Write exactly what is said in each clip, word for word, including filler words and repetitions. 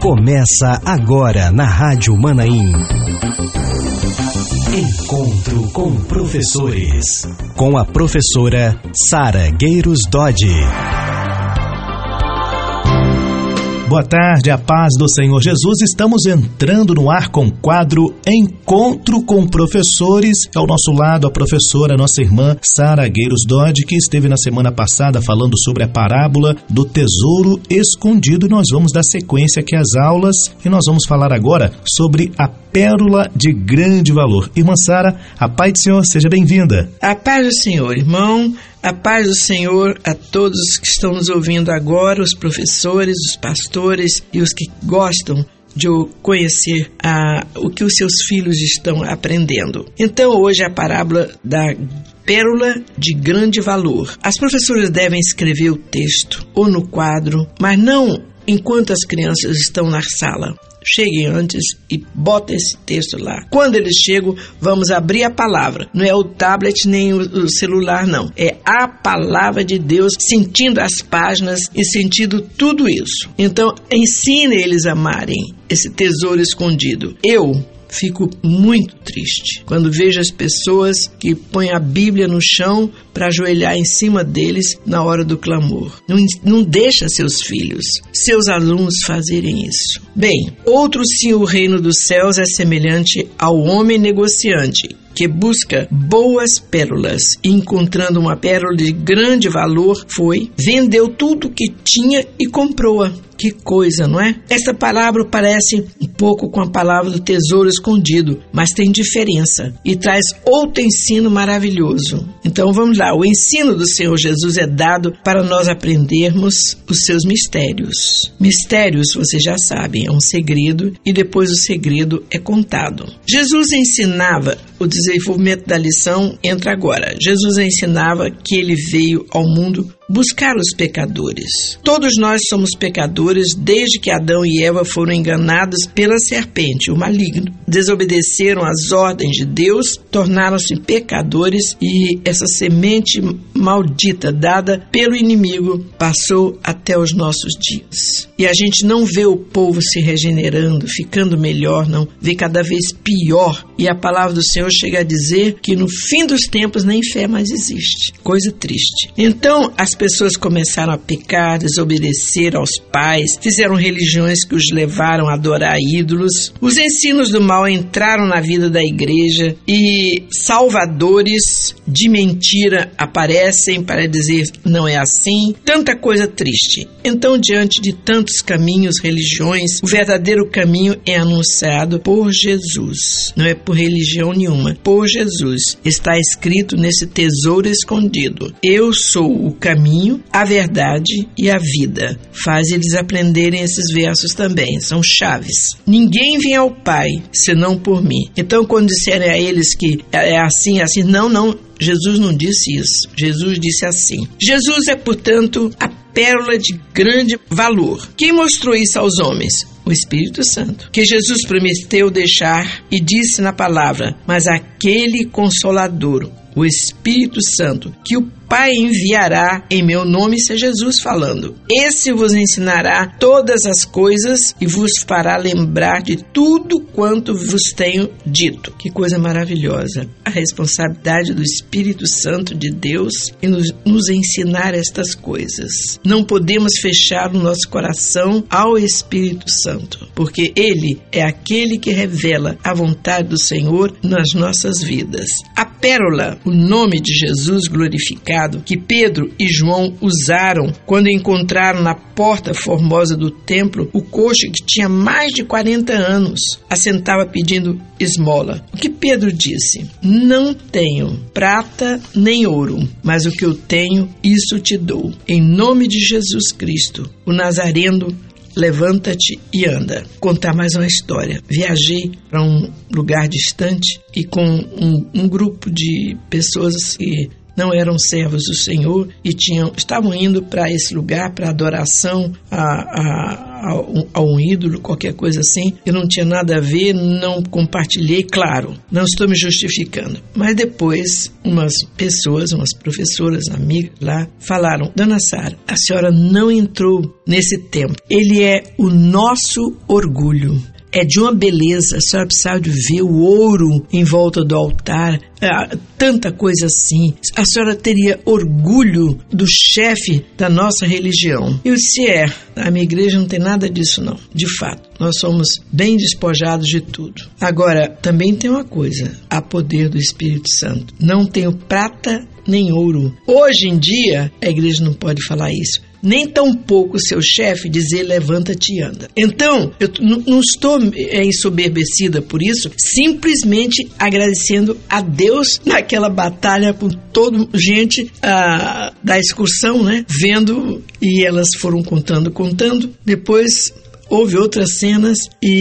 Começa agora na Rádio Manaim. Encontro com professores, com a professora Sara Gueiros Dodge. Boa tarde, a paz do Senhor Jesus. Estamos entrando no ar com o quadro Encontro com Professores. Ao nosso lado, a professora, nossa irmã Sara Gueiros Dodge, que esteve na semana passada falando sobre a parábola do tesouro escondido. Nós vamos dar sequência aqui às aulas e nós vamos falar agora sobre a pérola de grande valor. Irmã Sara, a paz do Senhor, seja bem-vinda. A paz do Senhor, irmão. A paz do Senhor a todos que estão nos ouvindo agora, os professores, os pastores e os que gostam de conhecer a, o que os seus filhos estão aprendendo. Então, hoje é a parábola da pérola de grande valor. As professoras devem escrever o texto ou no quadro, mas não enquanto as crianças estão na sala. Cheguem antes e botem esse texto lá. Quando eles chegam, vamos abrir a palavra. Não é o tablet nem o celular, não. É a palavra de Deus, sentindo as páginas e sentindo tudo isso. Então, ensine eles a amarem esse tesouro escondido. Eu fico muito triste quando vejo as pessoas que põem a Bíblia no chão para ajoelhar em cima deles na hora do clamor. Não, não deixa seus filhos, seus alunos fazerem isso. Bem, outro sim, o reino dos céus é semelhante ao homem negociante, que busca boas pérolas, e encontrando uma pérola de grande valor, foi, vendeu tudo o que tinha e comprou-a. Que coisa, não é? Essa palavra parece um pouco com a palavra do tesouro escondido, mas tem diferença e traz outro ensino maravilhoso. Então vamos lá, o ensino do Senhor Jesus é dado para nós aprendermos os seus mistérios. Mistérios, vocês já sabem, é um segredo e depois o segredo é contado. Jesus ensinava, o desenvolvimento da lição entra agora. Jesus ensinava que ele veio ao mundo buscar os pecadores. Todos nós somos pecadores desde que Adão e Eva foram enganados pela serpente, o maligno. Desobedeceram às ordens de Deus, tornaram-se pecadores e essa semente maldita dada pelo inimigo passou até os nossos dias. E a gente não vê o povo se regenerando, ficando melhor, não. Vê cada vez pior. E a palavra do Senhor chega a dizer que no fim dos tempos nem fé mais existe. Coisa triste. Então, as pessoas começaram a pecar, desobedecer aos pais, fizeram religiões que os levaram a adorar ídolos. Os ensinos do mal entraram na vida da igreja e salvadores de mentira aparecem para dizer não é assim. Tanta coisa triste. Então, diante de tantos caminhos, religiões, o verdadeiro caminho é anunciado por Jesus. Não é por religião nenhuma, por Jesus. Está escrito nesse tesouro escondido. Eu sou o caminho, a verdade e a vida. Faz eles aprenderem esses versos também, são chaves. Ninguém vem ao Pai, senão por mim. Então, quando disserem a eles que é assim, assim, não, não, Jesus não disse isso. Jesus disse assim. Jesus é, portanto, a pérola de grande valor. Quem mostrou isso aos homens? O Espírito Santo, que Jesus prometeu deixar e disse na palavra, mas aquele Consolador, o Espírito Santo, que o Pai enviará em meu nome, isso é Jesus falando. Esse vos ensinará todas as coisas e vos fará lembrar de tudo quanto vos tenho dito. Que coisa maravilhosa. A responsabilidade do Espírito Santo de Deus em nos, nos ensinar estas coisas. Não podemos fechar o nosso coração ao Espírito Santo, porque Ele é aquele que revela a vontade do Senhor nas nossas vidas. A pérola, o nome de Jesus glorificado, que Pedro e João usaram quando encontraram na porta formosa do templo o coxo que tinha mais de quarenta anos, assentava pedindo esmola. O que Pedro disse? Não tenho prata nem ouro, mas o que eu tenho, isso te dou. Em nome de Jesus Cristo, o Nazareno, levanta-te e anda. Contar mais uma história. Viajei para um lugar distante e com um, um grupo de pessoas que não eram servos do Senhor e tinham, estavam indo para esse lugar para adoração a, a, a, a um ídolo, qualquer coisa assim. Eu não tinha nada a ver, não compartilhei, claro, não estou me justificando. Mas depois, umas pessoas, umas professoras, amigas lá, falaram: Dona Sara, a senhora não entrou nesse templo. Ele é o nosso orgulho. É de uma beleza, a senhora precisava de ver o ouro em volta do altar, ah, tanta coisa assim. A senhora teria orgulho do chefe da nossa religião. Eu disse: é, a minha igreja não tem nada disso não, de fato. Nós somos bem despojados de tudo. Agora, também tem uma coisa: há poder do Espírito Santo. Não tenho prata nem ouro. Hoje em dia, a igreja não pode falar isso. Nem tão pouco seu chefe dizer levanta-te e anda. Então, eu n- não estou é, ensoberbecida por isso, simplesmente agradecendo a Deus naquela batalha com toda gente ah, da excursão, né? Vendo, e elas foram contando, contando. Depois houve outras cenas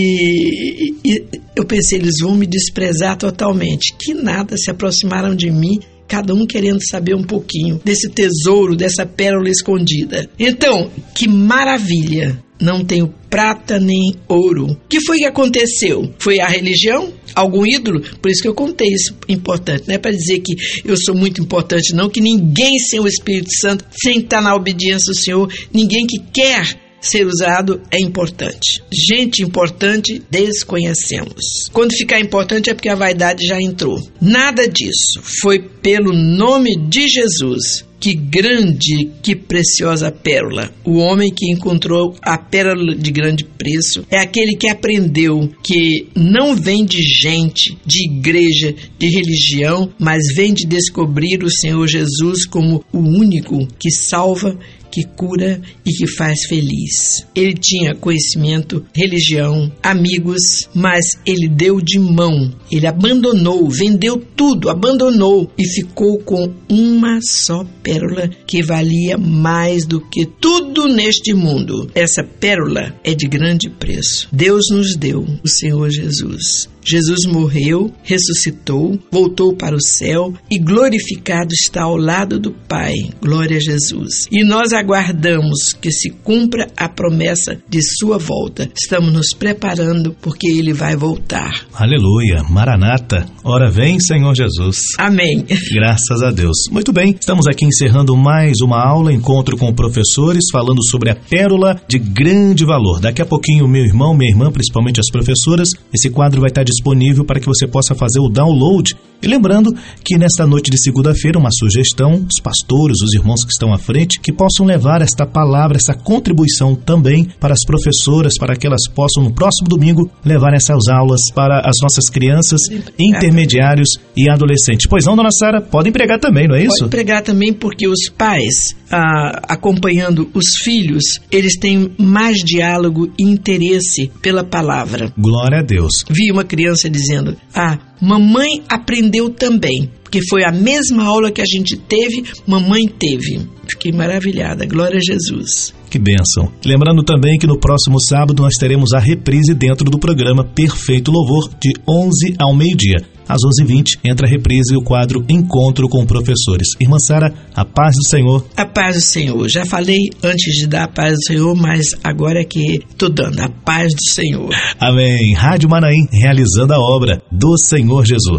e, e eu pensei, eles vão me desprezar totalmente. Que nada, se aproximaram de mim, cada um querendo saber um pouquinho desse tesouro, dessa pérola escondida. Então, que maravilha! Não tenho prata nem ouro. O que foi que aconteceu? Foi a religião? Algum ídolo? Por isso que eu contei isso importante. Não é para dizer que eu sou muito importante, não, que ninguém sem o Espírito Santo, sem estar na obediência do Senhor, ninguém que quer ser usado é importante. Gente importante desconhecemos. Quando ficar importante é porque a vaidade já entrou. Nada disso. Foi pelo nome de Jesus. Que grande, que preciosa pérola. O homem que encontrou a pérola de grande preço é aquele que aprendeu que não vem de gente, de igreja, de religião, mas vem de descobrir o Senhor Jesus como o único que salva, que cura e que faz feliz. Ele tinha conhecimento, religião, amigos, mas ele deu de mão. Ele abandonou, vendeu tudo, abandonou e ficou com uma só pérola que valia mais do que tudo neste mundo. Essa pérola é de grande preço. Deus nos deu o Senhor Jesus. Jesus morreu, ressuscitou, voltou para o céu e glorificado está ao lado do Pai. Glória a Jesus. E nós aguardamos que se cumpra a promessa de sua volta. Estamos nos preparando porque Ele vai voltar. Aleluia, Maranata, ora vem, Senhor Jesus. Amém. Graças a Deus. Muito bem, estamos aqui encerrando mais uma aula, encontro com professores, falando sobre a pérola de grande valor. Daqui a pouquinho, meu irmão, minha irmã, principalmente as professoras, esse quadro vai estar disponível para que você possa fazer o download. E lembrando que nesta noite de segunda-feira, uma sugestão, os pastores, os irmãos que estão à frente, que possam levar esta palavra, essa contribuição também para as professoras, para que elas possam no próximo domingo levar essas aulas para as nossas crianças, intermediários e adolescentes. Pois não, dona Sara? Podem pregar também, não é isso? Pode pregar também, porque os pais, ah, acompanhando os filhos, eles têm mais diálogo e interesse pela palavra. Glória a Deus. Vi uma criança dizendo: ah, mamãe aprendeu também, porque foi a mesma aula que a gente teve, mamãe teve. Fiquei maravilhada, glória a Jesus. Que bênção. Lembrando também que no próximo sábado nós teremos a reprise dentro do programa Perfeito Louvor, de onze ao meio-dia. Às onze e vinte, entra a reprise e o quadro Encontro com Professores. Irmã Sara, a paz do Senhor. A paz do Senhor. Já falei antes de dar a paz do Senhor, mas agora é que estou dando a paz do Senhor. Amém. Rádio Manaim, realizando a obra do Senhor Jesus.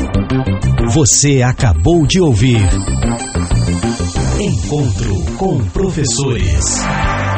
Você acabou de ouvir Encontro com Professores.